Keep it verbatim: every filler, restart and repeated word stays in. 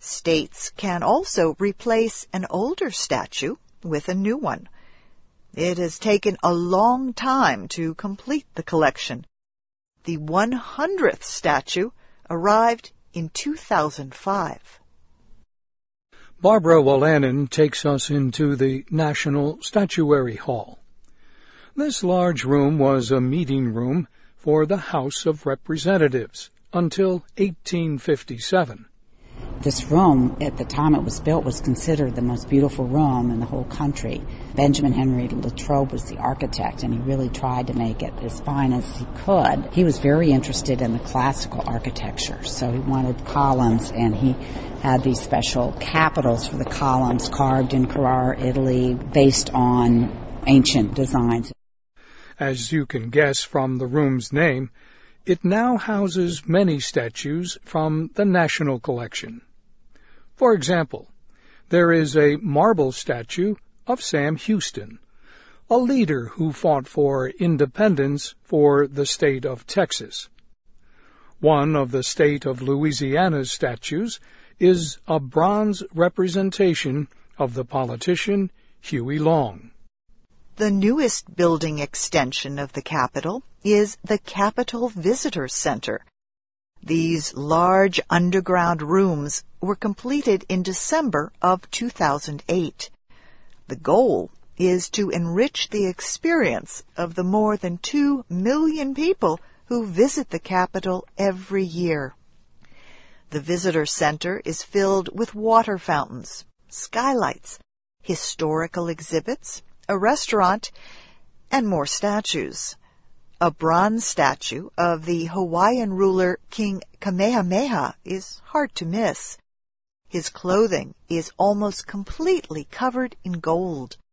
States can also replace an older statue with a new one. It has taken a long time to complete the collection. The one hundredth statue arrived in two thousand five. Barbara Wolanin takes us into the National Statuary Hall. This large room was a meeting room for the House of Representatives until eighteen fifty-seven. This room, at the time it was built, was considered the most beautiful room in the whole country. Benjamin Henry Latrobe was the architect, and he really tried to make it as fine as he could. He was very interested in the classical architecture, so he wanted columns, and he had these special capitals for the columns carved in Carrara, Italy, based on ancient designs. As you can guess from the room's name, it now houses many statues from the National Collection. For example, there is a marble statue of Sam Houston, a leader who fought for independence for the state of Texas. One of the state of Louisiana's statues is a bronze representation of the politician Huey Long. The newest building extension of the Capitol is the Capitol Visitor Center. These large underground rooms were completed in December of two thousand eight. The goal is to enrich the experience of the more than two million people who visit the Capitol every year. The Visitor Center is filled with water fountains, skylights, historical exhibits, a restaurant, and more statues. A bronze statue of the Hawaiian ruler King Kamehameha is hard to miss. His clothing is almost completely covered in gold.